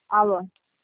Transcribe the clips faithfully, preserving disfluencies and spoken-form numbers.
Alô?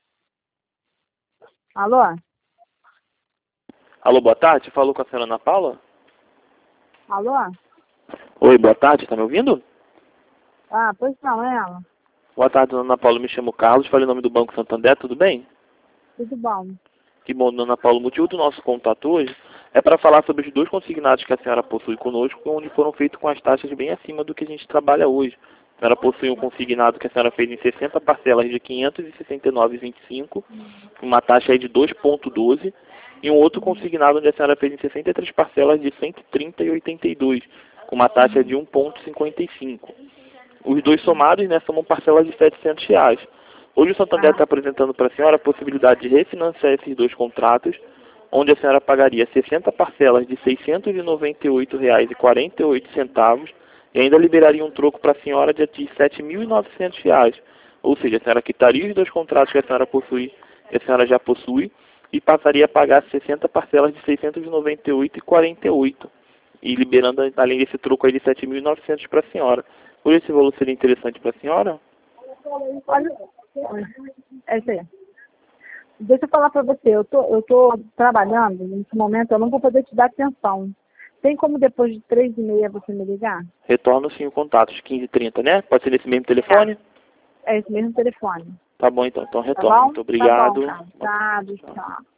Alô? Alô, boa tarde. Falou com a senhora Ana Paula? Alô? Oi, boa tarde. Tá me ouvindo? Ah, pois não, é ela. Boa tarde, dona Ana Paula. Me chamo Carlos. Falei em nome do Banco Santander. Tudo bem? Tudo bom. Que bom, dona Ana Paula. O motivo do nosso contato hoje é para falar sobre os dois consignados que a senhora possui conosco, onde foram feitos com as taxas bem acima do que a gente trabalha hoje. A senhora possui um consignado que a senhora fez em sessenta parcelas de quinhentos e sessenta e nove reais e vinte e cinco centavos, uma taxa aí de dois vírgula doze, e um outro consignado onde a senhora fez em sessenta e três parcelas de cento e trinta reais e oitenta e dois centavos, com uma taxa de um vírgula cinquenta e cinco. Os dois somados, né, somam parcelas de setecentos reais. Hoje o Santander está apresentando para a senhora a possibilidade de refinanciar esses dois contratos, onde a senhora pagaria sessenta parcelas de seiscentos e noventa e oito reais e quarenta e oito centavos e ainda liberaria um troco para a senhora de sete mil e novecentos reais. Ou seja, a senhora quitaria os dois contratos que a senhora possui, que a senhora já possui, e passaria a pagar sessenta parcelas de seiscentos e noventa e oito reais e quarenta e oito centavos, e liberando, além desse troco aí de sete mil e novecentos para a senhora. Por esse valor seria interessante para a senhora? Olha, é isso aí. Deixa eu falar para você, eu tô, eu tô trabalhando, nesse momento eu não vou poder te dar atenção. Tem como depois de três e meia você me ligar? Retorno sim o contato, quinze e trinta, né? Pode ser nesse mesmo telefone? É esse mesmo telefone. Tá bom então, então Tá retorno. bom? Muito Tá bom, obrigado. cara. Tá, tchau.